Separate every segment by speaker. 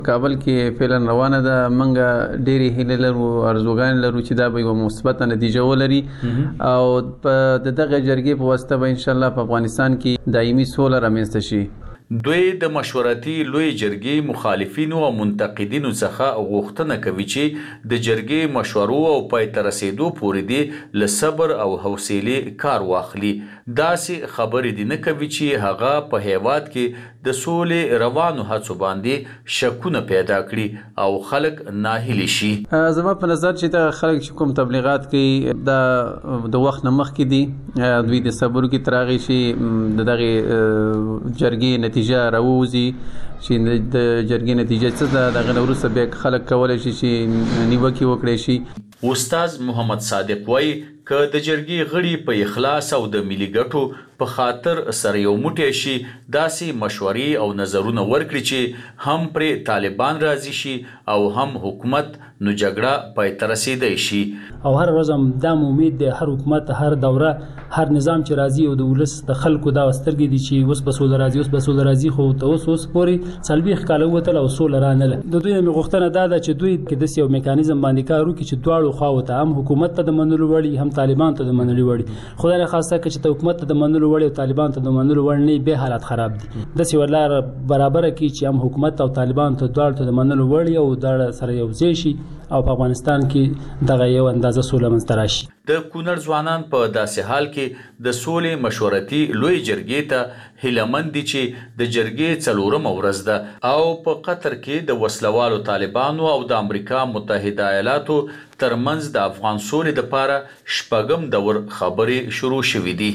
Speaker 1: کابل کې فعلا روانه ده، منګه ډېری هیله لرو ارزوګان لرو چې دا به یو مثبت نتیجه ولري او په دغه جرګې په واسطه به ان شاء الله په افغانستان کې دایمي سوله رامنځته شي.
Speaker 2: دوی د مشورتي لوی جرګې مخالفینو او منتقدینو څخه غوښتنه کوي چې د جرګې مشورو او پای ته رسیدو پورې دي له صبر او حوصلې کار واخلي. داسې خبرې دي نه کوي چې هغه په هیواد کې د سولې روانو هڅو باندې شکونه پیدا کړي او خلک ناهیلي شي.
Speaker 1: زما په نظر چې دا خلک چې کوم تبلیغات کوي دا د وخت نه مخکې دي، دوی د صبر کې تراغي شي دغه جرګې نتیجه راوځي چې د جرګې نتیجه څه ده، دغه وروسته بیا خلک کولی شي چې نیوکې وکړي شي.
Speaker 2: استاد محمد صادق وایي که د جرګې غړي په اخلاص او د ملي ګټو په خاطر سره یو موټی شي، داسې مشورې او نظرونه ورکړي چې هم پرې طالبان راضي شي او هم حکومت، نو جګړه پای ته رسیدای شي.
Speaker 3: او هر ورځ هم دا امید دی هر حکومت، هر دوره، هر نظام چې راځي او د ولس د خلکو دا سترګې دي چې اوس به سوله راځي، اوس به سوله راځي، خو ته اوس پورې څلوېښت کاله ووتل او سوله رانغله. د دوی مې غوښتنه دا ده چې دوی کې داسې یو میکانیزم باندې کار وکړي چې دواړو خواو ته، هم حکومت ته د منلو وړ هم طالبان ته د منلو وړ. خدای نخواسته که چې حکومت ته د منلو وړ او طالبان ته د منلو وړ نه، بیا حالات خراب دي. داسې یوه لاره برابره کړي چې هم حکومت او طالبان ته دواړو ته د منلو وړ او دواړه سره یو ځای شي او په افغانستان کې دغه یو اندازه سوله منځته راشي.
Speaker 2: د کونړ ځوانان په داسې حال کې د سولې مشورتي لوی جرګې ته هیلهمند دي چې د جرګې 4مه ورځ ده او په قطر کې د وسلوالو طالبانو او د امریکا متحده ایالاتو ترمنځ د افغان سولې لپاره 8م دور خبرې شروع شوې دي.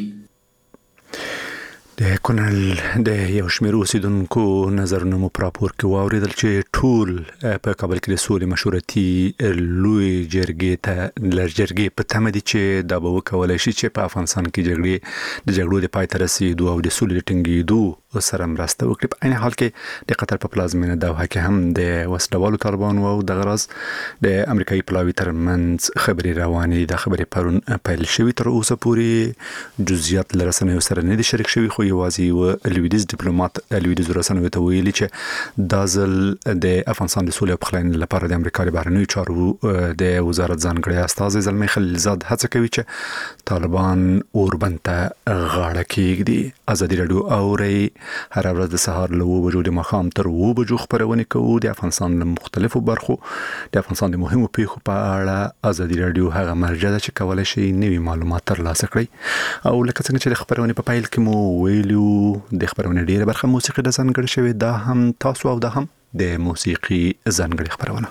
Speaker 4: د کونړ د یو شمېر اوسیدونکو نظرونه مو راپور کې واوریدل چې ټول په کابل کې د سولې مشورتي لوی جرګې ته لږ په تمه دي چې دا به وکولای شي چې په افغانستان کې د جګړو د پای ته رسیدو او د سولې د ټینګېدو سره مرسته وکړي. په عین حال کې د قطر په پلازمینه دوحه کې هم د وسلوالو طالبانو او د غرض د امریکایي پلاوي ترمنځ خبرې روانې دي. دا خبرې پرون پیل شوي، تر اوسه پورې جزئیات له رسنیو سره نه دي شریک شوي، خو یوازې یو لویدیز ډیپلوماټ لویدیز رسنیو ته ویلي چې دا ځل د افغانستان د سولې او پخلاینې لپاره د امریکا د بهرنیو چارو د وزارت ځانګړی استازی زلمی خلیلزاد هڅه کوي چې طالبان اوربند ته غاړه کېږدي. ازادي راډیو اوري هر ورځ د سهار له 9 بجو د ماښام تر 9 بجو خبرونه کوو د افغانستان له مختلفو برخو، د افغانستان د مهمو پیښو په اړه. ازادي راډیو هغه مرجع ده چې کولای شي نوي معلومات ترلاسه کړي او لکه څنګه چې د خبرونه په پیل کې مو ویلو د خبرونه ډیره برخه موسیقي د ځانګړي شوی، دا هم تاسو او دا هم د موسیقي ځانګړي خبرونه.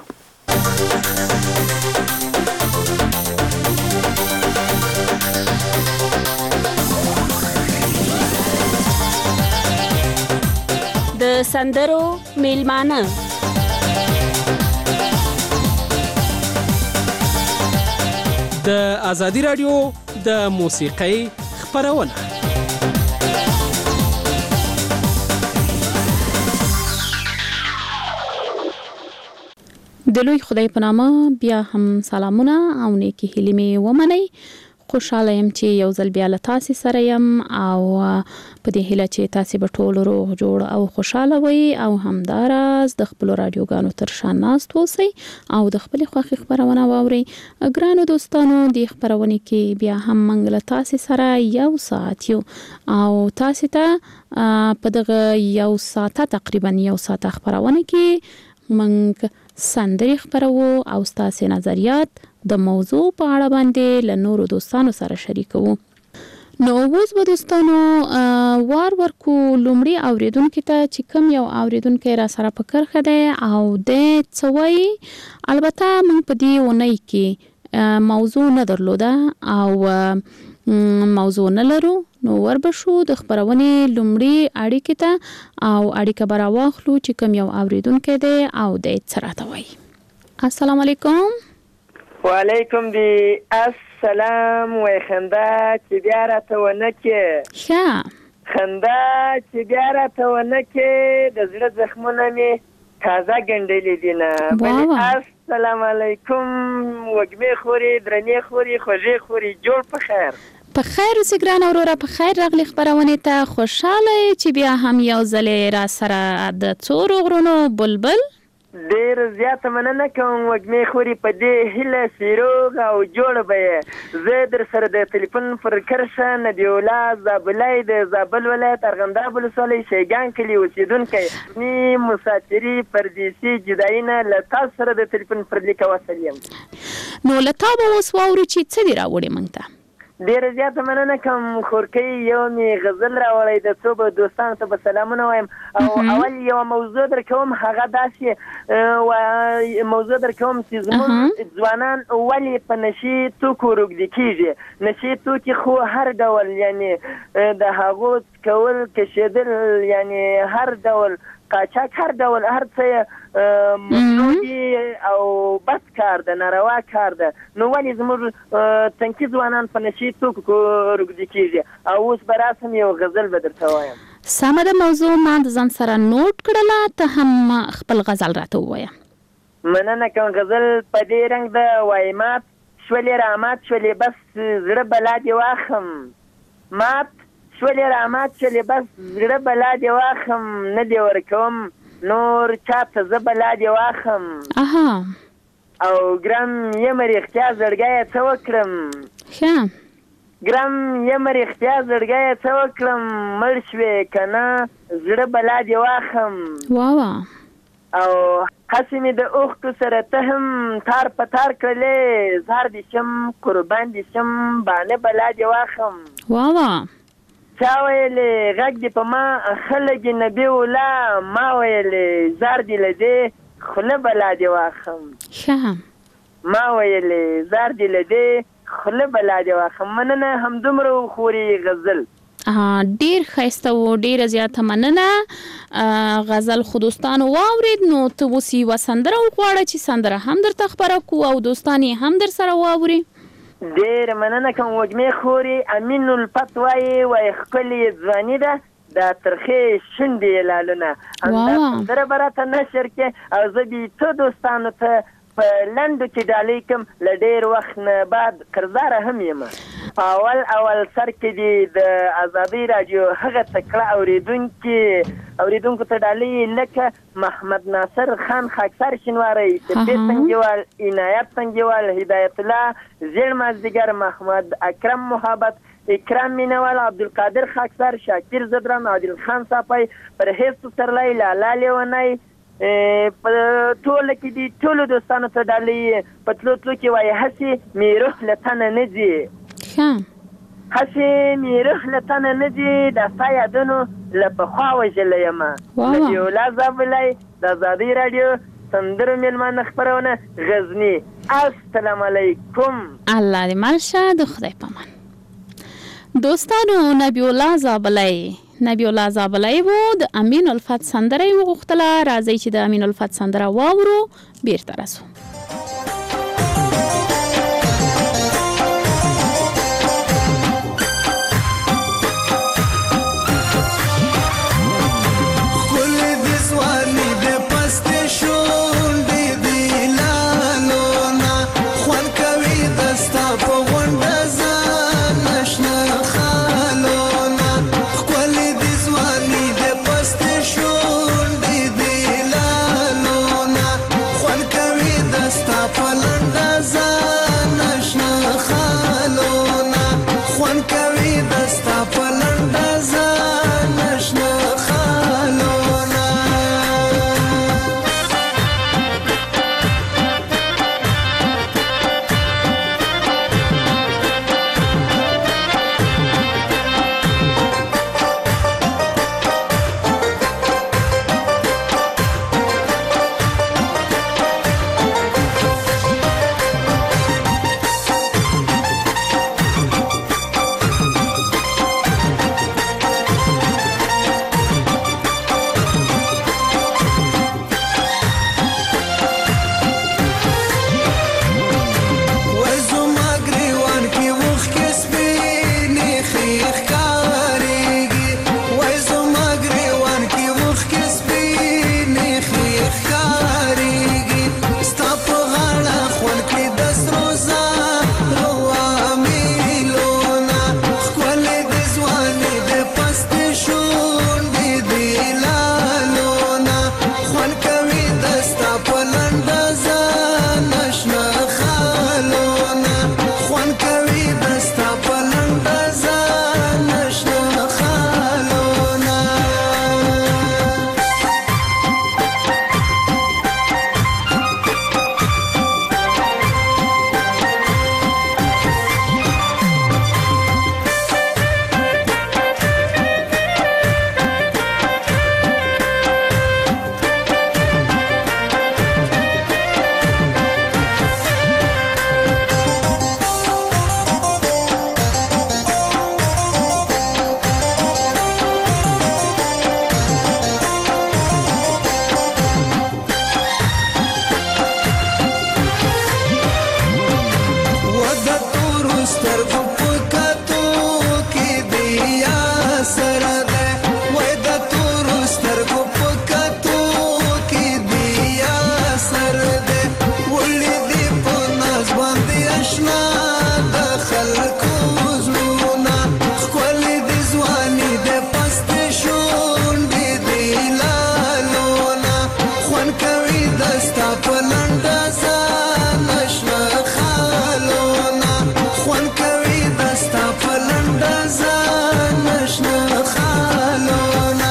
Speaker 5: د سندرو میلمانه
Speaker 6: د ازادي راډیو د موسیقۍ خبرونه.
Speaker 5: د لوی خدای په نامه بیا هم سلامونه او نیکی هیلې مې ومنئ. خوشاله یم چې یو ځل بیا له تاسې سره یم او په دې هیله چې تاسې به ټول روغ جوړ او خوشاله وئ او همداراز د خپلو راډیوګانو تر شا ناست اوسئ او د خپلې خوښې خبرونه واورئ. ګرانو دوستانو، دې خپرونې کې بیا هم موږ له تاسې سره 1 ساعت یو او تاسې ته په دغه 1 ساعته تقریبا 1 ساعته خبرونه کې موږ سندرې خبرو او ستاسې نظریات د موضوع په اړه باندې له نورو دوستانو سره شریکوو. نو اوس به دوستانو وار ورکو لومړي اوریدونکي ته چې کوم یو اوریدونکی را سره په کرښه دی او د څه وایي. البته موږ په دې اونۍ کې موضوع نه درلوده او موضوع نه لرو، نو وربشو د خبرونې لومړي اړیکې ته او اړیکه به راواخلو چې کوم یو اوریدونکی دی او د څه راته وایي. السلام علیکم.
Speaker 7: وعلیکم دی السلام. وای خندا چې بیا راته ونه کې
Speaker 5: ښه
Speaker 7: خندا چې بیا راته ونه کې د زړه زخمونه مې تازه ګنډلې دي نه. السلام علیکم. وږمې خوري، درنې خوري، خوږې خوري، جوړ په خیر.
Speaker 5: په خیر اوسې ګرانه وروره، په خیر راغلې خپرونې ته. خوشحاله چې بیا هم یو ځلې را سره د څو غرونو بلبل
Speaker 7: ډېر زیاته مننه کوم وږمې خوري په دې هیله سیروغ او جوړ به یې زه در سره د تلیفون پر کرښه نبی الله زابلی د زابل ولایت ارغنداب ولسوالۍ شیګان کلي اوسېدونکی نی مسافري پردیسي جدایي نه له تاسو سره د تلیفون پر لیکه وصل یم.
Speaker 5: نو له تا به اوس واورو چې څه دې راوړې موږ ته؟
Speaker 7: ډېره زیاته مننه کوم خورکۍ یو مې غزل راوړی د څو به دوستانو ته به سلامونه وایم او اول یوه موضوع در کوم هغه داسې موضوع در کوم چې زموږ ځوانان ولې په نشي توکو روږدي کېږي. نشي توکي خو هر ډول یعنې د هغو کول کشېدل یعنې هر ډول قاچاق هر ډول هر څه ممنوع او بد کار ده ناروا کار ده. نو ولې زموږ تنکي ځوانان په نشي توکو روږدي کېږي او اوس به راسم یو غزل به درته وایم.
Speaker 5: سمه ده موضوع ما د ځان سره نوټ کړله ته هم خپل غزل راته ووایه.
Speaker 7: مننه کوم غزل په دې رنګ ده وایي مات شولې رامات شولې بس زړه بلا دې واخم مات شولې رامات شولې بس زړه بلا دې واخم نه دې ورکوم نور چاته زه بلا دې واخم او ګرم یم رښتیا زړګیه څه وکړم ګرم یم رښتیا زړګیه څه وکړم مړ شوې که نه زړه بلا دې واخم او هسې مې د اوښکو سره ته هم تار په تار کړلې زار دې شم قربان دې شم بانه بلا دې واخم چا ویلې غږ دې په ما ښه لګي نبي الله ما ویلې زار دې له دې خوله بلا دې واخم ما ویلې زار دې له دې خوله بلا دې واخم. مننه همدومره خوري غزل
Speaker 5: ډیر ښایسته و ډیره زیاته مننه غزل خو دوستانو واورید نو ته اوس یوه سندره وغواړه چې سندره هم درته خپره کړو او دوستان یې هم در سره واوري.
Speaker 7: ډېره مننه کوم وږمې خوري امین الفت وایي ښکلې ځواني ده دا ترخې شونډې لالونه همدا سندره به راته نشر کې او زه به څو دوستانو ته په لنډو کې ډالۍ کوم له ډېر وخت نه بعد قرضاره هم یم. په اول سر کې دې د ازادۍ راډیو هغه تکړه اورېدونکو ته ډالۍ لکه محمد ناصر خان خاکسار شینواری طبي سنګیوال عنایت سنګیوال هدایت الله زیړ مازدیګر محمد اکرم محبت اکرام مینوال عبدالقادر خاکسار شاکر زدران عادل خان صافی پرهیز سرلای لالا لیونی په ټوله کې دي ټولو دوستانو ته ډالۍ په تلو کې وایي هسې مې روح له تنه نه ځي هسې مې روح له تنه نه ځي دا ستا یادونو له پخوا وژلی یم. نبی الله زابلی د ازادۍ راډیو سندرو میلمانه خپرونه غزني. السلام علیکم.
Speaker 5: الله دې مل شه د خدای په امان. دوستانو نبی الله زابلی وو د امین الفت سندره یې وغوښتله. راځئ چې د امین الفت سندره واورو بیرته راسو.
Speaker 8: The دستا پلند زانشنا خالونا خوان کوي دستا پلند زانشنا خالونا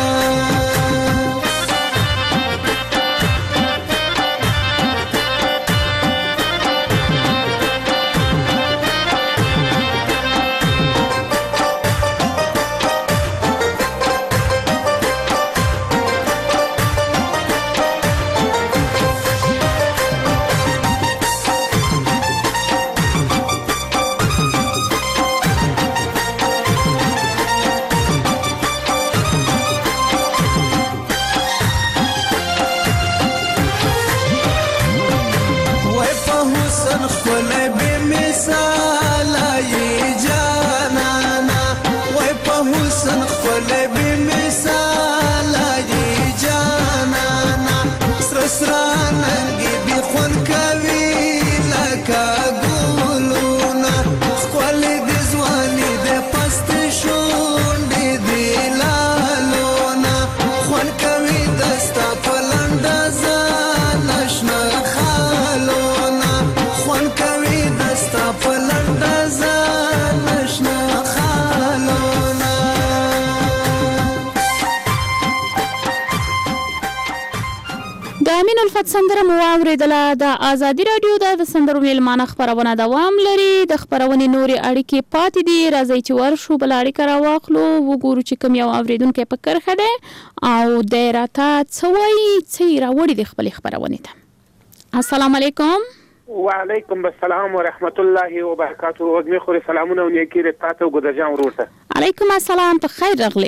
Speaker 5: امین الفت سندره مو اوریدله. د ازادي رادیو د سندرو میلمانه خبرونه دوام لري. د خبرونې نورې اړیکې پاتې دي. راځئ چې ورشو بل اړیکه راواخلو، وګورو چې کوم یو اوریدونکی په کرښه دی او دی راته څه وایي، څه یې راوړي د خپلې خبرونې ته. السلام علیکم.
Speaker 9: وعلیکم السلام ورحمت الله وبرکاته. وګمې خوري سلامونه او نیکی رتاته او ګدرجان ورور ته.
Speaker 5: علیکم السلام، په خیر راغلی.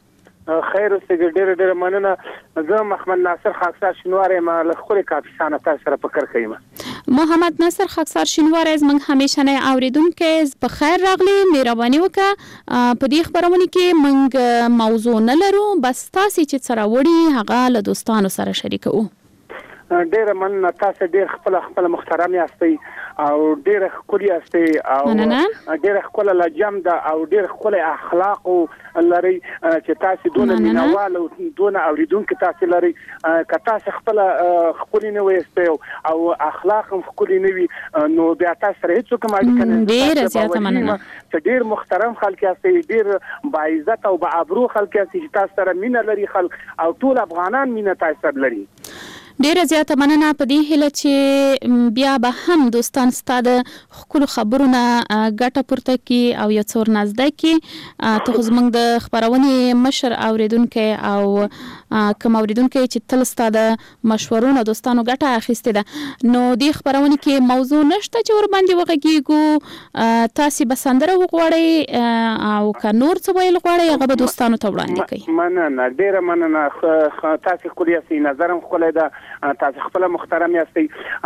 Speaker 9: خیر اوسې ډېر مننه. زه محمد ناصر خاکسار شینواری ما له خوري کاپیسانه تاسو سره په کرښه یم.
Speaker 5: محمد ناصر خاکسار شینواری زموږ همیشنه اوریدونکو په خیر راغلی. مهرباني وکړه په دې خبرونه کې موږ موضوع نه لرو، بس تاسو چې سره وړي هغه له دوستانو سره شریکو.
Speaker 9: ډېر مننه. تاسو ډېر خپل محترم یاستئ او ډېر ښکلي یاستئ او ډېر ښکلي لجم ده او ډېر ښکلي اخلاق لري چې تاسو دونه مینوال او دونه اوریدونکو تاسو لري. که تاسو خپل ښکلي نه وایستئ او اخلاق هم ښکلي نه وي نو بیا تاسو سره هیڅ کوم اړیکه نه.
Speaker 5: ډېر زیاته مننه.
Speaker 9: ډېر محترم خلک یاستئ، ډېر باعزت او با ابرو خلک یاستئ چې تاسو سره مینه لري خلک او ټول افغانان مینه تاسو سره لري.
Speaker 5: ډیره زیاته مننه. په دې هیله چې بیا به هم دوستان ستاسو خپل خبرونه ګټه پورته کی او یو څور نزدې کی. ته زمونږ د خبرونې مشر اوریدونکو او کوم اوریدونکو چې تل ستاسو مشورونه دوستانو ګټه اخیسته ده، نو دې خبرونه کې موضوع نشته چې ور باندې وغږیږو. تاسو به سندره وغواړئ او که نور څه ویل غواړئ هغه به دوستانو ته وړاندې کړئ.
Speaker 9: مننه، ډیره مننه. تاسو خپل یاستئ، نظرم خپل ده، تاسو خپل محترم یاستئ.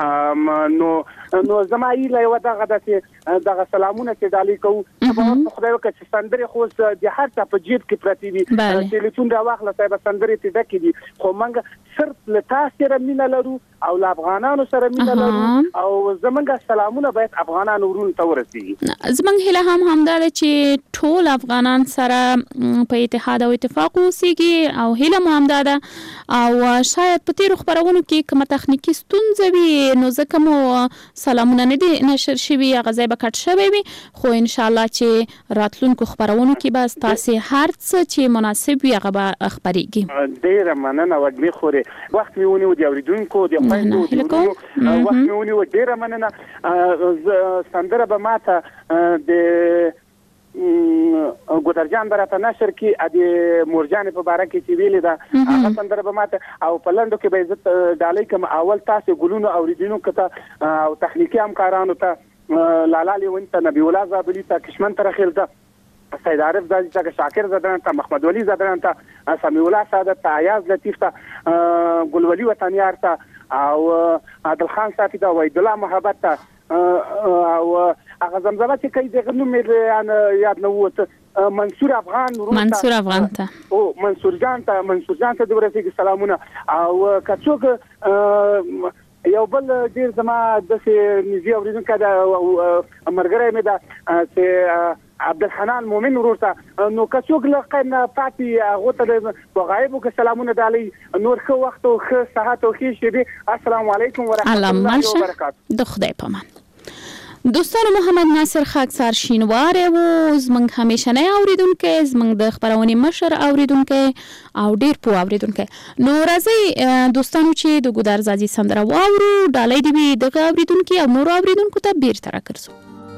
Speaker 9: نو زما ایله یو دغه دغه سلامونه چې ډالۍ کوو. په خدای وکړي چې سندره خو د هر چا په جیب کې پرتی وي، ټلیفون دا واخله صاحب سندره ته ډکې دي، خو موږ صرف له تاسو سره مینه لرو او له افغانانو سره مینه لرو او زمونږ سلامونه باید افغانانو ورونو ته ورسیږي.
Speaker 5: زمونږ هیله هم دا ده چې ټول افغانان سره په اتحاد او اتفاق اوسېږي او هیله مو هم ده او شاید په تیرو خبرونو کې کومه تخنیکی ستونزه وي نو ځکه مو سلامونه نه دي نشر شوي، هغه ځای به کټ شوی وي، خو ان شاء الله چې راتلونکو خبرونو کې به تاسو هر څه چې مناسب وي هغه به خبريږي.
Speaker 9: ډیره مننه. وګړي خوري وخت میونی و دی اوریدونکو دی خويندو وخت میونی و ډیره مننه. سندره به ماته د ګودرجان براته نشر کې د مورجان په باره کې چې ویلې ده هغه سندره به ماته او په لندو کې به عزت ډالۍ کوم. اول تاسو ګلونو اوریدونکو ته او تخنیکی همکارانو ته لالا لیون ته نبی الله زابلی ته کشمن تر اخر ده سید عارف زادی ته شاکر زدران ته محمد ولی زدران ته سمیع الله سعادت ته ایاز لطیف ته ګلولی وطنیار ته او عادل خان صافی ته وحید الله محبت ته او هغه زمزمه چې کوي دغه نوم یاد نه وته منصور افغان ته او منصور جان ته د ورسېږي سلامونه. او کڅوک یو بل ډیر زما د نږدې اوریدونکو د مرګره مې ده چې عبدالحنان مومن ورور ته نو کڅوګ لقب نه پاتې هغه ته په غایبو کې سلامونه دالي نور خو وخت او خو ساعت او خې شي. السلام علیکم ورحمت الله وبرکاته.
Speaker 5: د خدای پامان. دوستانو محمد ناصر خاکسار شینوار و زمنګ همیشنه اوریدونکو زمنګ د خبرونه مشر اوریدونکو او ډیر پو اوریدونکو نو راځي دوستانو چې د ګودار زاجي سندره واورو ډالۍ دی د اوریدونکو او نور اوریدونکو ته بیرته راکړو.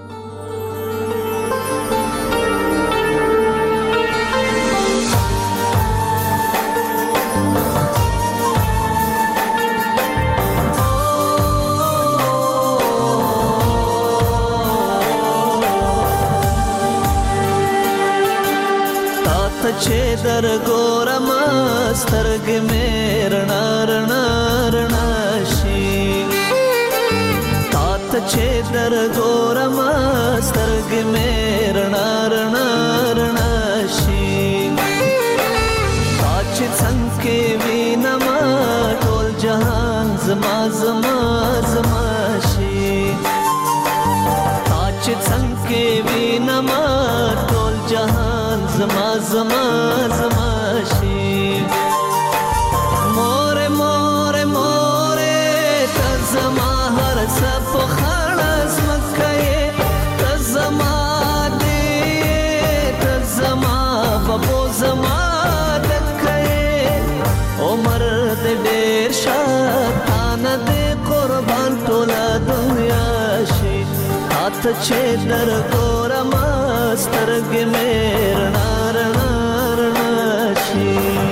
Speaker 8: چې در ګورم سترګې مې رڼا رڼا رڼا شي تا چې در ګورم سترګې مې رڼا رڼا رڼا شي تا چې څنګه وینم ټول جهان زما زما زما شي تا چې څنګه وینم ټول جهان زما زما زما شي مور مور مور ته زما هر څه په خلاص مکه ته زما دې ته زما بابو زما دکه عمر دې ډېر شاتان دې قربان ټول دنیا شي هات چې در ګورم سترګې مې رڼا رڼا رڼا شي.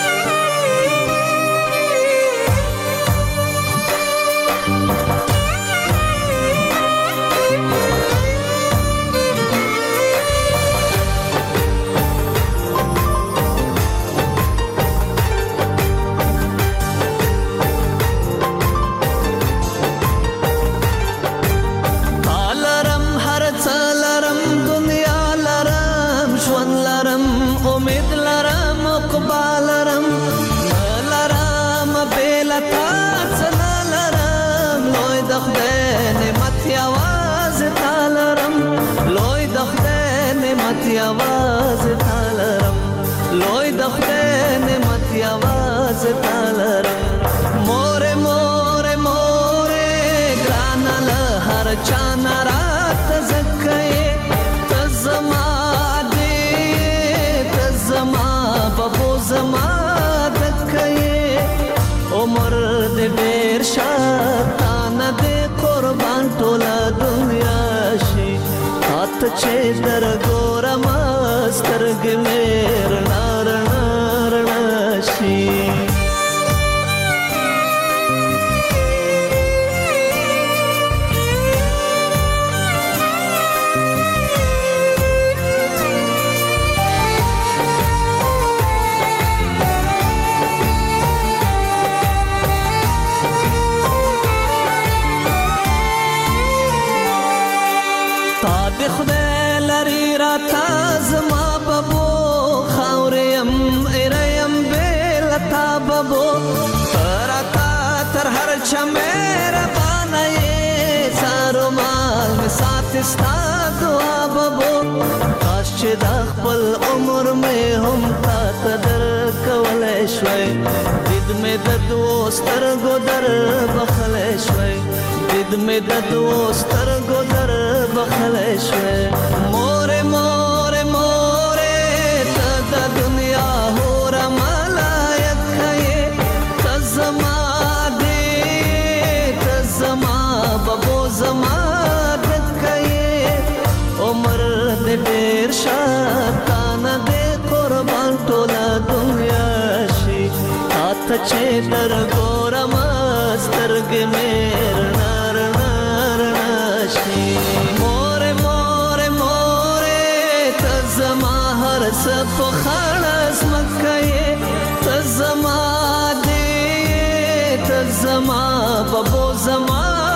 Speaker 8: आवाज तालरम लोय दखते ने मत आवाज तालरम मोरे मोरे मोरे ग्रानल हर चाना रात जक्के तजमा दे तजमा बबो जमा दक्के उमर दे बेर शातान दे कुर्बान टोला दुनिया शी हाथ चे दर गोरम स्तरग मेर नार नार नाशी मेरा पाना ये सारो माल में साथ स्था दुआ बबो काश दाखल उम्र में हम ता कदर कवले शवे दिद में ददोस्तर गोदर बखले शवे दिद में ददोस्तर गोदर बखले शवे मोरे मोरे मोरे ता दुनिया हो रमालायक है तजमा बबो जमा दक्के उमर दे ढेर शातान दे कुर्बान टोला दुनिया शी हाथ चे दर गोरम स्तरग मेर नार नार नाशी मोरे मोरे मोरे तजमा हर सब खड़स मक्के तजमा दे तजमा बबो जमा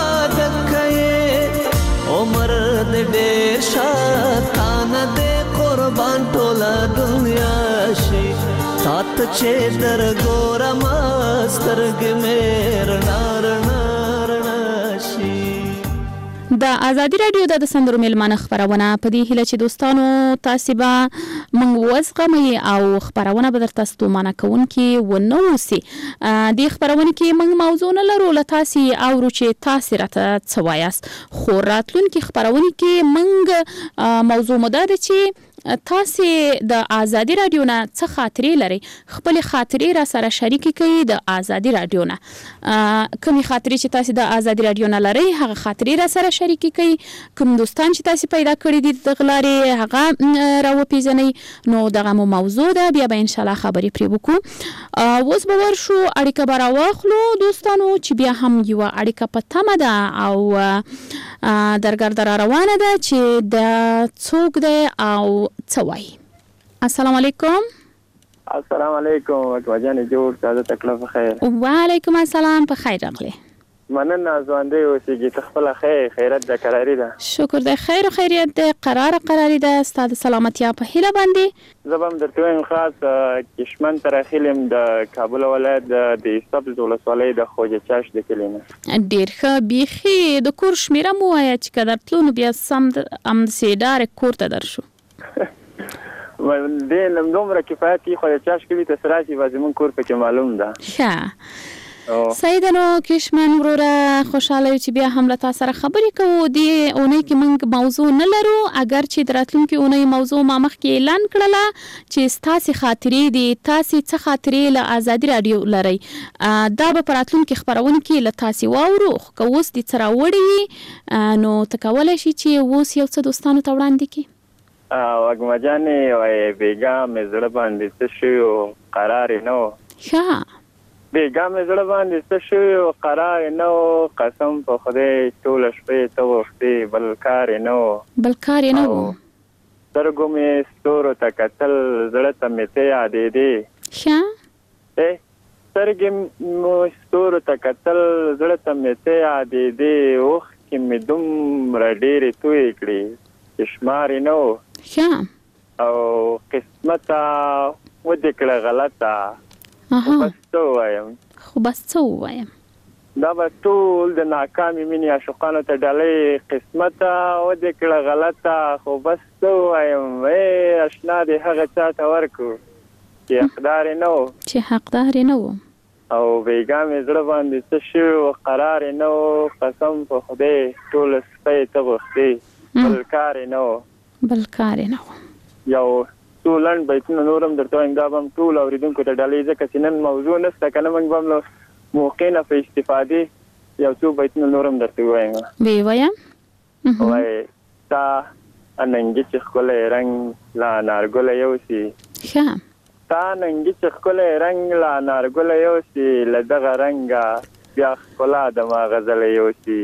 Speaker 8: उमर दे ढेर शातान दे कुर्बान टोला दुनिया शी तात चे दर गोरम स्तरग मेर नार नार नाशी
Speaker 5: د ازادي رادیو د سندرو میلمانه خبرونه په دې هیله چې دوستانو تاسو به موږ وزغمي او خبرونه به درته ستومانه کوونکي ونه اوسي. د خبرونه کې موږ موضوع نه لرو له تاسو او چې تاسو راته څه وایاست، خو راتلونکي خبرونه کې موږ موضوع مده ده چې تاسو د ازادي رادیو نه څه خاطرې لري، خپل خاطرې را سره شریک کړئ. د ازادي رادیو نه کومې خاطرې چې تاسو د ازادي رادیو نه لري هغه خاطرې را سره شریک کړئ. کوم دوستان چې تاسو پیدا کړی دي د غلارې هغه را وپیژنئ. نو دغه موضوع ده، بیا به ان شاء الله خبرې پرې وکړو. اوس به ورشو اړیکه به راواخلو دوستانو چې بیا هم یو اړیکه په تمه ده او درګرد را روانه ده چې د څوک ده او څه وایي. السلام علیکم.
Speaker 10: السلام علیکم وجانه جوړ تاسو تکلیف خیر.
Speaker 5: وعلیکم السلام، په خیر راغلی.
Speaker 10: مننه ځوانده اوسېږي تخپل خیرت د قراری ده.
Speaker 5: شکر د خیر او خیریت د قراری ده. ستاسو سلامتیا په هیله باندې
Speaker 10: زبم درته وایم خاص کشمن تر خیلم د کابل ولایت د سبز ولسوالۍ د خوجه چاش د کلینه.
Speaker 5: ډیر ښه، بیخي د کور شمیره مو وایي چې کدر تلونو بیا سم ام سیدار کور ته درشو.
Speaker 10: دې نم دومره کفایتي خو چاش کوي ته سراسي وازمون کور پکې معلوم ده.
Speaker 5: ښه سیدانو کشمن وروره خوشاله چې بیا هم له تاسو سره خبرې کوو. دی اونۍ کې موږ موضوع نه لرو، اگر چې دراتلونکي اونۍ موضوع ما مخکې اعلان کړله چې تاسو خاطرې دي، تاسو څه خاطرې له ازادي رادیو لري، دا به پراتلونکي خبرونه کې له تاسو واورو. خو اوس د څراوړي نو تکولای شي چې اوس یو څه دوستانو ته وړاندې کړي.
Speaker 10: وګمجانې وای بیګا مې زړه باندې څه شو قرار نه و.
Speaker 5: ښه
Speaker 10: بیګا مې زړه باندې څه شو قرار نه و، قسم په خدای ټوله شپې ته وختې بل کار نه و. سترګو مې ستورو ته کتل زړه ته مې ته یادې دي.
Speaker 5: ښه
Speaker 10: سترګې مې ستورو ته کتل زړه ته مې ته یادې دي. اوښکې مې دومره ډېرې تویې کړې چې شمار نه و.
Speaker 5: ښه
Speaker 10: او قسمته ودې کړه غلطه. خو
Speaker 5: بس څه ووایم،
Speaker 10: دا به ټول د ناکامې مینې عاشقانو ته ډالۍ. قسمته ودې کړه غلطه، خو بس څه ووایم اشنا دې هغه چا ته ورکړو چې حقدار
Speaker 5: نه و.
Speaker 10: او بیګا مې زړه باندې څه شو قرار نه و، قسم په خدای ټول سپی ته غوښتې بل کار نه و. یو ټولن بیتونه نورم درته وایم، دا به ټول اوریدونکو ته ډالۍ، ځکه چې نن موضوع نشته که نه موږ به هم موقع نه په استفادې یو څو بیتونه نورم درته ووایم.
Speaker 5: ویې وایم.
Speaker 10: وایي تا ننګي چې ښکلی رنګ لا انارګله یوسي.
Speaker 5: ښه
Speaker 10: تا ننګي چې ښکلی رنګ لا انارګله یوسي، له دغه رنګه بیا ښکلا د ما غزله یوسي.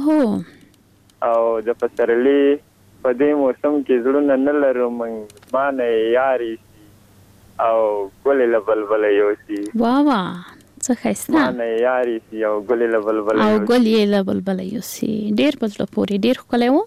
Speaker 10: او د پسرلي په دې موسم کې زړونه نه لرو موږ مانه یاري سي او ګلې له بلبله یوسي.
Speaker 5: واه څه ښایسته،
Speaker 10: مانه یاري سي او ګلې له بلبله یوسي.
Speaker 5: ډېر په زړه پورې ډېر ښکلی و.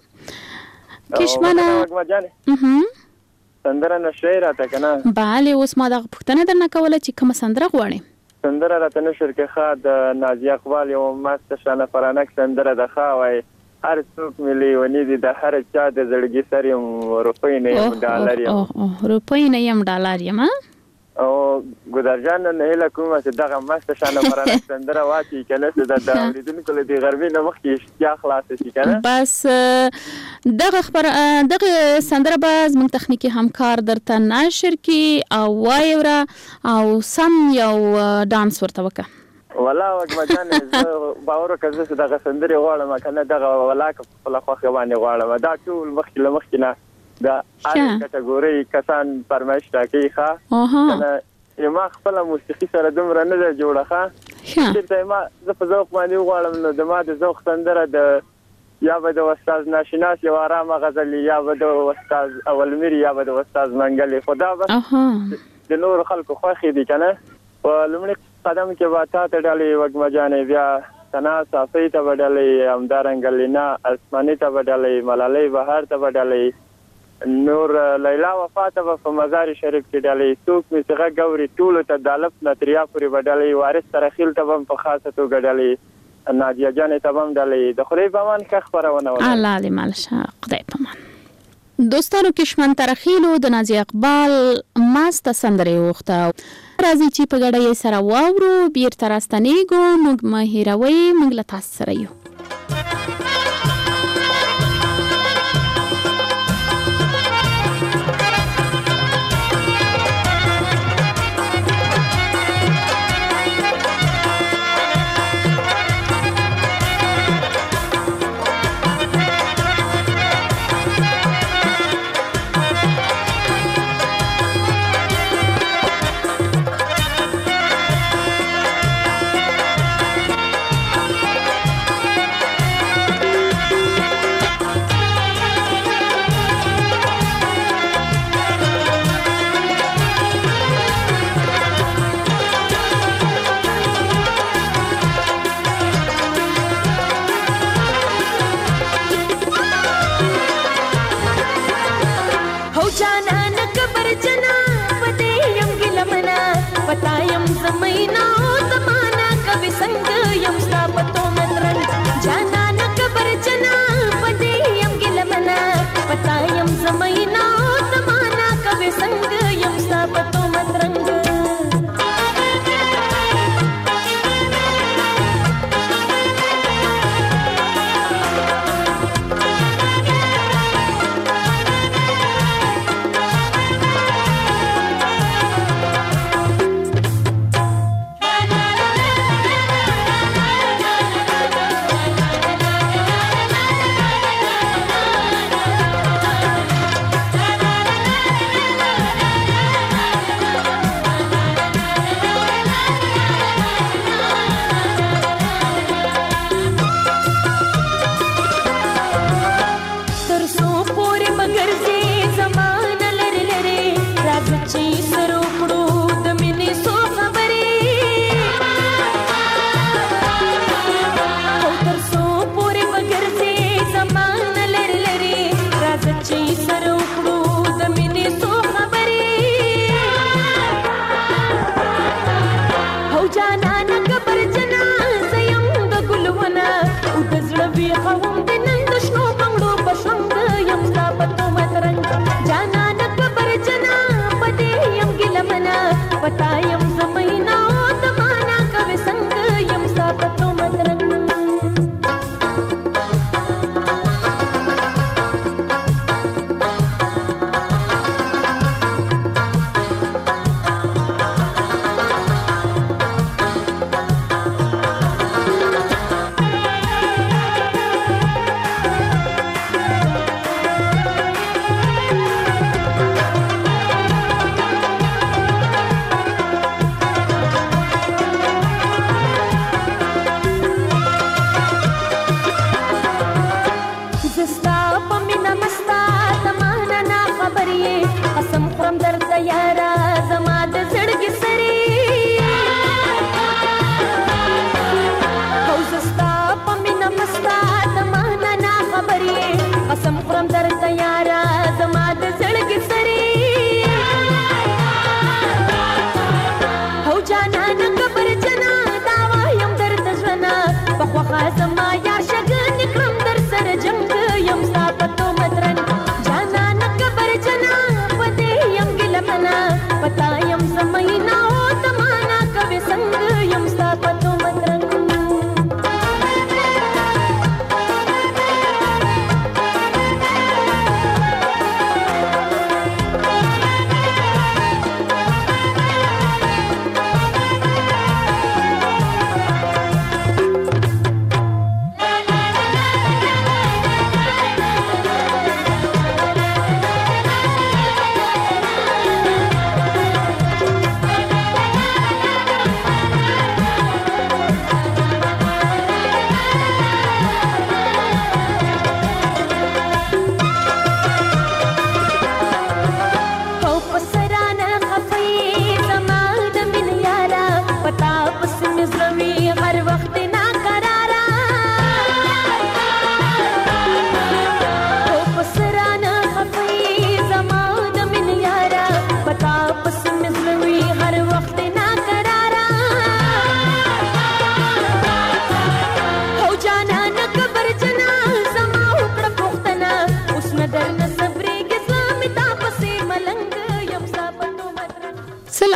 Speaker 5: کشمنه
Speaker 10: سندره نشئ راته که نه؟
Speaker 5: بله، اوس ما دغه پوښتنه درنه کوله چې کومه سندره غواړې؟
Speaker 10: سندره راته نشر کې ښه د نازیه اقبال یو مست شانه فرانک سندره ده. ښه وایي هر څوک مې لیونی دي، د هر چا د زړګي سر یم، روپۍ نه یم ډالر یم.
Speaker 5: روپۍ نه یم ډالر یم.
Speaker 10: او ګودر جان نه هیله کوم چې دغه مست شانه فرانک سندره واچي که نه چې د اورېدونکو له دې غرمې نه مخکې اشتیا خلاصه شي که نه.
Speaker 5: بس دغه سندره به زموږ تخنیکي همکار درته نشر کړي او وایوره او سم یو ډانس ورته وکړه.
Speaker 10: ولا وګمجانې زه باور وکړه زه چې دغه سندرې غواړم که نه دغه ولاکه په خپله خوښه باندې غواړم. دا ټول مخکې له مخکې نه د هرې کټګورۍ کسان فرمایش راکوي. ښه ما خپله موسیقي سره دومره نه ده جوړه. ښه چېرته ما زه په ذوق باندې وغواړم نو د ما د ذوق سندره د یا به د استاد ناشناس یو ارامه غزلي، یا به د استاد اولمیر، یا به د استاد منګلي. خو دا بس د نورو خلکو خوښې دي که نه. په لومړي قدم کې به تا ته ډالۍ وګمجانې، بیا ثنا صافۍ ته به ډالۍ، همدارنګه لینا اسماني ته به ډالۍ، ملالۍ بهار ته به ډالۍ، نور لیلا وفا ته به په مزار شریف کې ډالۍ، څوک مې څغه ګوري ټولو ته د الف نه تر یا پورې به ډالۍ، وارث ترخیل ته به هم په خاصه توګه ډالۍ، نادیه جان ته هم د خدای په امان ښه خپرونه وکړه.
Speaker 5: الله دې مال شه، خدای په امان. دوستانو کشمن ترخیلو د نازیه اقبال ماست سندره وخته راځي چې په ګډه یې سره واورو، بیرته راستنېږو، موږ مه هېروئ، موږ له تاسو سره یو.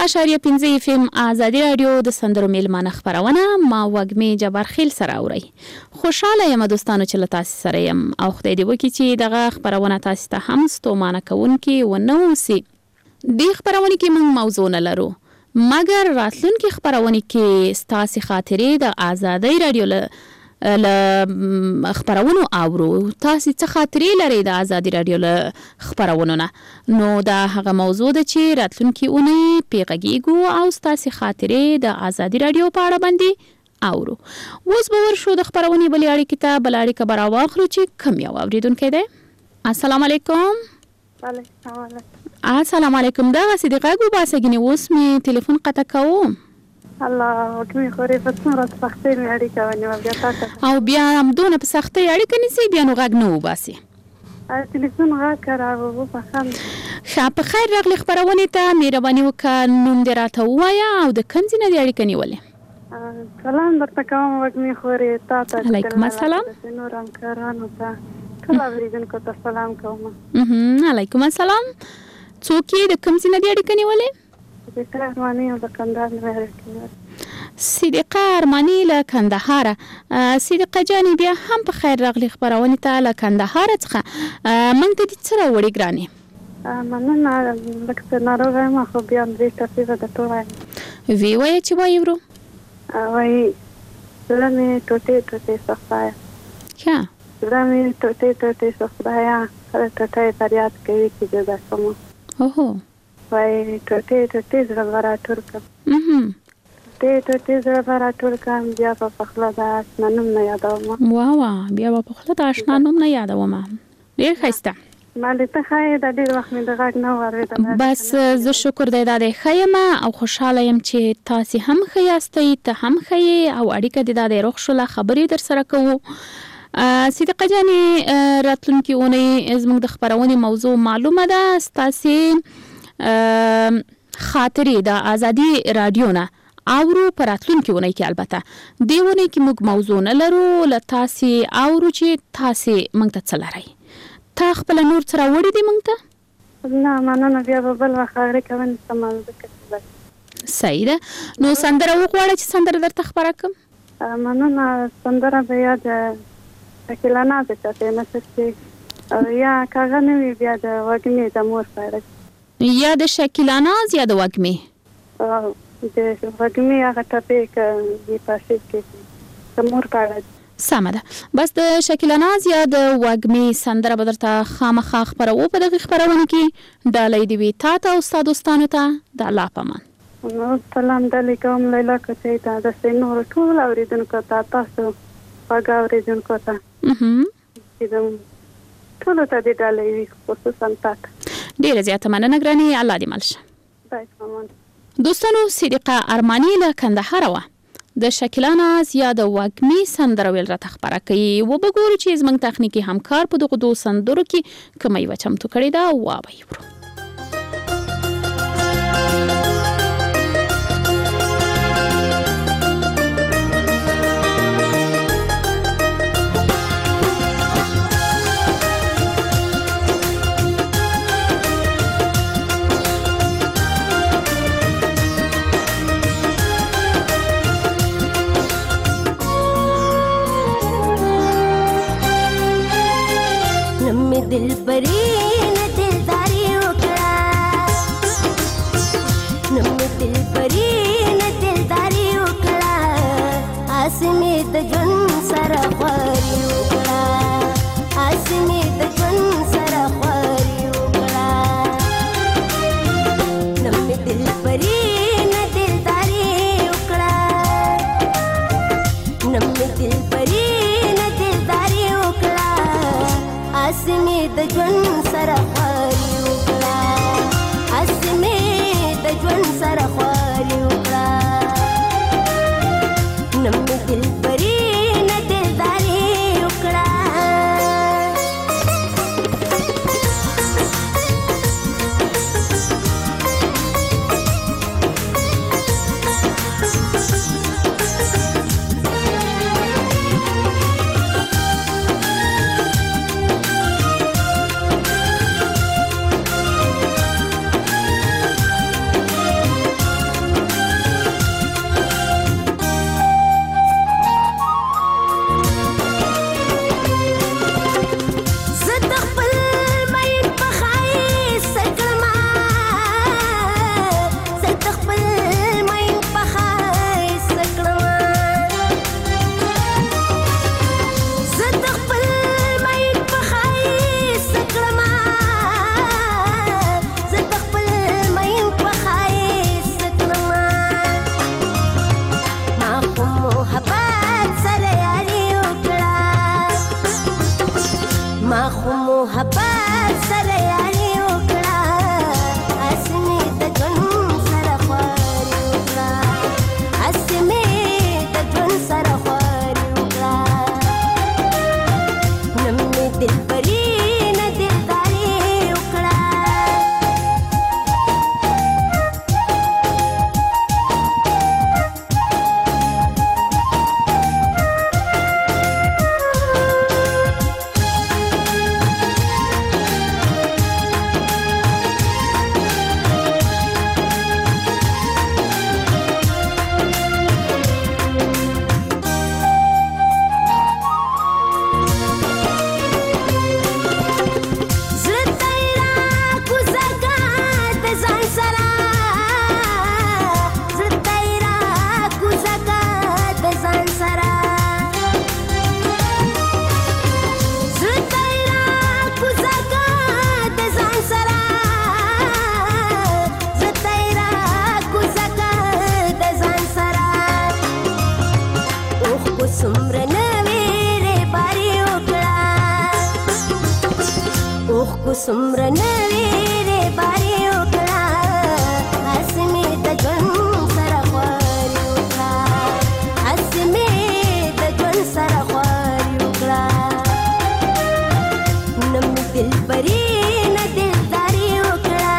Speaker 5: 100.5 FM آزادي رادیو د سندرو میلمانه خبرونه ما وګمې جبار خیل سره اوري. خوشاله یم دوستانو چې له تاسو سره یم او خدای دې وکړي چې دغه خبرونه تاسو ته هم ستومانه کوونکي ونه اوسي. دې خبرونه کې موږ موضوع نه لرو مګر راتلونکي خبرونه کې ستاسو خاطرې د آزادي رادیو له خبرونو اورو. تاسو څه خاطرې لرئ د آزادي رادیو له خبرونو نه؟ نو دا هغه موضوع ده چې راتلونکي اونۍ پیغږیږو او ستاسو خاطرې د آزادي رادیو په اړه باندې اورو. اوس به ورشو د خبرونې بلې اړیکې ته. بل اړیکه به راواخلو چې کوم یو اوریدونکی دی. السلام علیکم. السلام علیکم. دغه صدیقه غو باسګنی اوس می ټلیفون قطع کوم.
Speaker 11: الله وکړي خوري په څومره سختۍ مې اړیکه ونیوه بیا تاسو
Speaker 5: او بیا هم دونه په سختۍ اړیکه نیسي بیا نو غږ نه وباسي.
Speaker 11: ټلیفون غږ راغو په خام
Speaker 5: ښه په خیر راغلی خبرونې ته مهرباني وکړه نوم دې راته ووایه او د کوم ځای نه دې اړیکه نیولې؟
Speaker 11: سلام درته کوم وږمې خوري تاسو
Speaker 5: علیکم السلام.
Speaker 11: نور همکارانو ته ټول اوریدونکو ته سلام کوم.
Speaker 5: علیکم السلام. څوک یې د کوم ځای نه دې اړیکه نیولې؟
Speaker 11: صدیقه ارمانی له کندهار نه.
Speaker 5: صدیقه ارمانی له کندهار. صدیقه جانې بیا هم په خیر راغلی خبرونه ته له کندهار څخه. موږ ته دې څه راوړي ګرانې؟
Speaker 11: مننه لکه ناروغه یم خو بیا دې تفصیل د ټول
Speaker 5: وی وایي چې وایي ورو
Speaker 11: وایي زړه مې ټوټې سختایا.
Speaker 5: ښه
Speaker 11: زړه مې ټوټې سختایا هر ټوټه فریاد کوي چې جدا شم.
Speaker 5: اوهو
Speaker 11: وای ټوټې زړه راټول کړم. ټوټې زړه راټول کړم بیا په خپل د آشنا نوم نه یادوم.
Speaker 5: وا بیا په خپل د آشنا نوم نه یادوم. ډېر ښایسته.
Speaker 11: مالې ته ښایې د ډېر وخت مې د غږ نه واورېدل.
Speaker 5: بس زه شکر دی دا دی ښه یم او خوشحاله یم چې تاسې هم ښه یاستئ ته هم ښه یې او اړیکه دې دا دی روغ شوله خبرې در سره کوو. صدیقه جانې راتلونکي اونۍ زموږ د خبرونې موضوع معلومه ده. ستاسې خاطرې د آزادي رادیو نه اورو په راتلونکي اونۍ کې. البته دې اونۍ کې موږ موضوع نه لرو له تاسې اورو چې تاسې موږ ته څه لرئ. تا خپله نور څه راوړي دي موږ ته؟
Speaker 11: نه مننه بیا به بل وخت اړیکه ونیسم.
Speaker 5: صحیح ده. نو سندره وغواړه چې سندره درته خبره کړم.
Speaker 11: مننه. سندره به یا د شکیلا ناز چاته نه شي یا کاغه نه وي بیا د وږمې د مور په اړه
Speaker 5: یا د شکیلا ناز یا د وږمې
Speaker 11: د وږمې هغه ټپې کې پاسې کې د مور په اړه.
Speaker 5: سمه ده. بس د شکیلا ناز یا د وږمې سندره به درته خامخا خبروو په دغه خبرونه کې. ډالۍ دې وي تا ته او ستا دوستانو ته د الله په امان.
Speaker 11: سلام ډالۍ کوم لیلا کوچۍ ته د نور ټول اوریدونکو ته تاسو پاګه اوریدونکو ته ټولو ته دې ډالۍ وي خصوصا تاته.
Speaker 5: ډیره زیاته مننه ګرانې. الله دې مل شه. دوستانو صدیقه ارمانی له کندهار وه د شکیلا ناز یا د وږمې سندره ویل راته خبره کوي. وبګورو چې زموږ تخنیکي همکار په دغو دوه سندرو کې کومه یوه چمتو کړې ده. وابه یې ورو.
Speaker 12: दिल परी ने दिलदारी उकड़ा नम दिल परी ने दिलदारी उकड़ा आसमी त जन सरा ख्वारी उकड़ा आसमी त जन सरा ख्वारी उकड़ा नम दिल परी ने दिलदारी उकड़ा नम दिल परी ने दिलदारी उकड़ा आसमी د ژوند سره خواري وکړه اسمه د ژوند سره خواري وکړه نم دل پرې نه دلداري وکړه ما خو محبت سره یاري وکړه اسمه د ژوند سره خواري وکړه اسمه د ژوند سره خواري وکړه نمې دلبري نه دلداري وکړه سمره نویره باری وکړه اسمه د ژوند سره خواري وکړه اسمه د ژوند سره خواري وکړه نم دلبري نه دلداري وکړه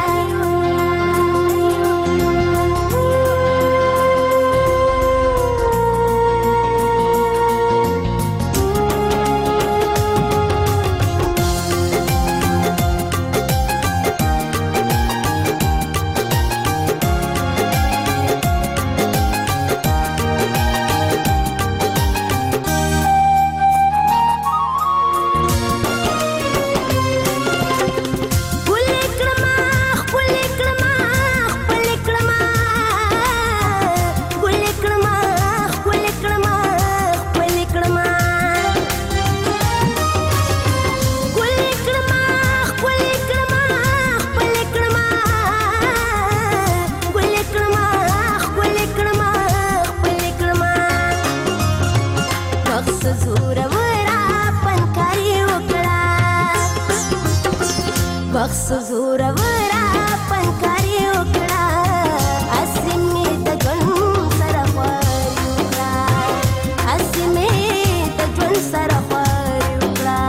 Speaker 12: بخص زور ورا پنکاری وکړه اسمه د ژوند سره خواري وکړه اسمه د ژوند سره خواري وکړه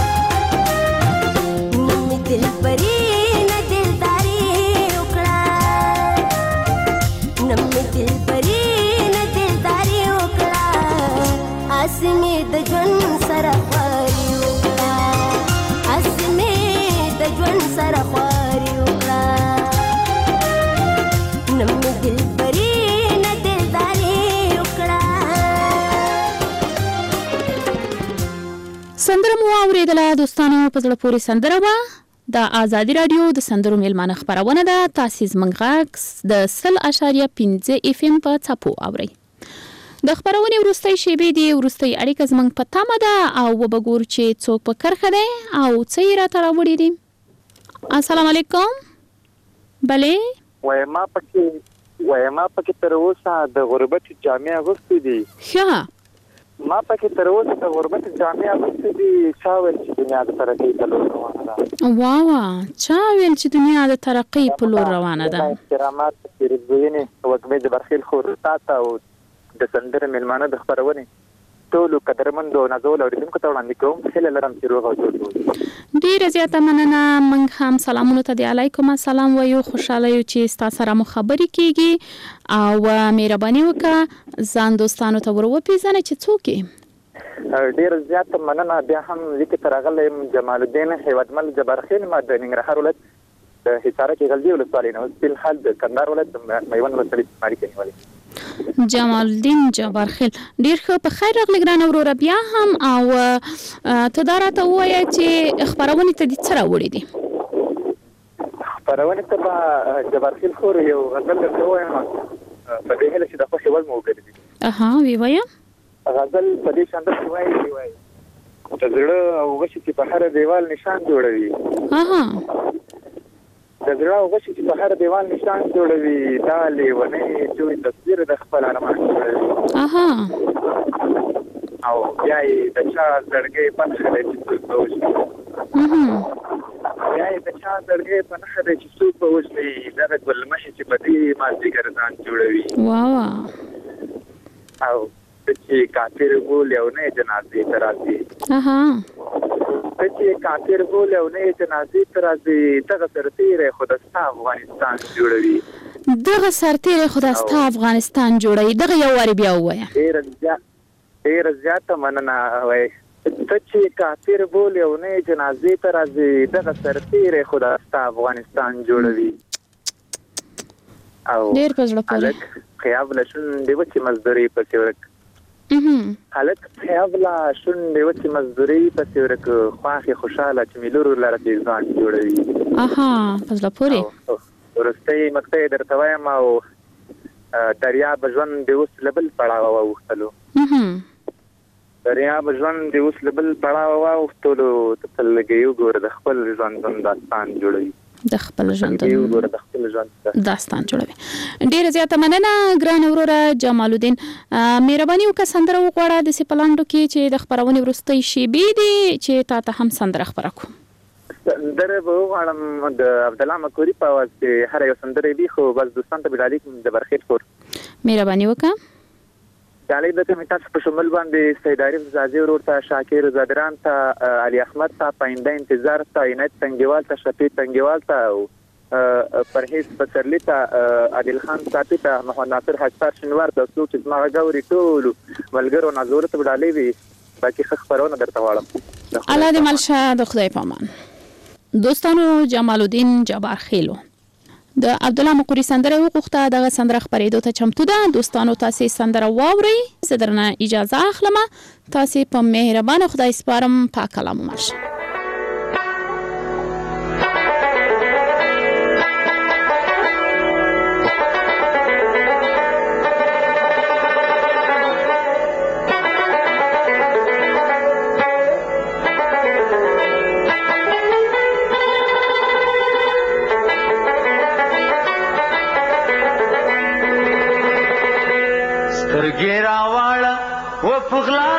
Speaker 12: نم دلبري نه دلداري وکړه نم دلبري نه دلداري وکړه اسمه د ژوند سره خواري وکړه اسمه د ژوند سره خواري وکړه نم دلبري نه دلداري وکړه
Speaker 5: سندره مو اوریدله دوستانو په زړه پورې سندره وه د آزادي رادیو د سندرو میلمانه خپرونه ده تاسې زموږ غږ د 100.5 FM په څپو اورئ د خپرونې وروستۍ شیبې دي وروستۍ اړیکه زموږ په تمه ده او وبګور چې څوک په کرخه دی او څه یې راته راوړي دي السلام علیکم بلې
Speaker 13: ما پکې تر اوسه د غربت جامع اغوستې دي
Speaker 5: ښه
Speaker 13: ما پکې تر اوسه د غربت جامع اغوستې دي چا ویل چې دنیا د ترقۍ په لور روانه ده
Speaker 5: واوا چا ویل چې دنیا د ترقۍ په لور روانه ده
Speaker 13: کرامات پیرودونکو وګمې د برخیل خور تاسو او د سندره میلمانه د خبرونه ټول قدرمندو نازول اوریدونکو ته وړاندې کوم هله لرم چې روغ او جوړ
Speaker 5: ډیره زیاته مننه موږ هم سلامونه ته دی علیکم السلام وایو خوشاله یو چې تاسو سره مو خبرې کیږي او مهرباني وکړه ځان دوستانو ته وروپیژنئ چې څوک
Speaker 13: ډیر زیاته مننه بیا هم لیکه ترغلم جمال الدین هیوادمل جبارخیل ما د ننګرهار ولایت د حصار کې غلدی ولسوالۍ نو په حال د کندهار ولایت میوند ولسوالۍ ماري کې نیولې
Speaker 5: جمال الدین جبارخیل ډیر ښه په خیر راغلی ګرانه وروره بیا هم او ته دا راته ووایه چې خپرونې ته دې څه راوړي دي
Speaker 13: خپرونې ته به جبارخیل خور یو غزل درته ووایم په دې هیله چې د خوښې وړ مو وګرځي
Speaker 5: وی وایه
Speaker 13: غزل په دې شان درته وایي د زړه او غشي چې په هر دیوال نشان جوړوي د زړه او غشي چې په هر دیوال نشان جوړوي دا لیونی جوړ تصویر د خپل ارمان جوړوي او بیا یې د چا زړګي په نخښه دی چې څوک به وژني بیا یې د چا زړګي په نخښه دی چې څوک به وژني دغه ګلمحې چې په دې مازدیګر ځان جوړوي او چې کافر بول یو نه جنازې ته راځي چې کافر بول یو نه جنازې ته راځي دغه سرتیری خو د ستا افغانستان جوړوي
Speaker 5: دغه سرتیری خو د ستا افغانستان جوړوي دغه یو وارې بیا ووایه
Speaker 13: ډېره زیاته مننه وایي ته چې کافر بول یو نه جنازې ته راځي دغه سرتیری خو د ستا افغانستان جوړوي او
Speaker 5: ډېر په زړه پورې
Speaker 13: خیاب له شونډې وچې مزدورۍ پسې ورک هلک خیاب له شونډې وچې مزدورۍ پسې ورک خواښې خوشحاله چې ملورو لره دې ځان جوړوي
Speaker 5: په زړه پورې
Speaker 13: وروستی مقطع یې درته وایم او دریاب ژوند د اوس له بل پړاوه واوښتلو دریاب ژوند د اوس له بل پړاوه واوښتلو ته تل لږې وګوره د خپل ژوندون داستان جوړوي
Speaker 5: د خپل ژوندون داستان جوړوي ډیره زیاته مننه ګران وروره جمال الدین مهرباني وکړه سندره وغواړه د سپلاندو کې چې د خبرونې وروستۍ شیبې دي چې تا ته هم سندره خبره کوم
Speaker 13: سندره به وغواړم د عبدالله مکوري په اواز کې هر یو سندره وي خو بس دوستان ته بډالي کوم د برخې خور
Speaker 5: مهرباني وکړه
Speaker 13: ډالۍ به کوم تاسو په شمول باندې سید عارف زازي ورور ته شاکر زادران ته علي احمد ته پاینده انتظار ته عنایت تنګیوال ته شفیع تنګیوال ته پرهیز پسرلی ته عادل خان صافي ته محمد ناصر حجار شنوار ته څوک چې زما غوړي ټول ملګرو نازور ته بډالۍ وي باقي خبرونه درته واړم
Speaker 5: الله دې ملشه د خدای په امان دوستانو جمال الدین جبار خیلو د عبدالله مقری سندره وغوښته دغه سندره خبرېدو ته چمتو ده دوستانو تاسو سندره واورئ زه درنه اجازه اخلم تاسو په مهربانه خدای سپارم پاک کلام مرشه
Speaker 8: गिरावाड़ा वो फुगला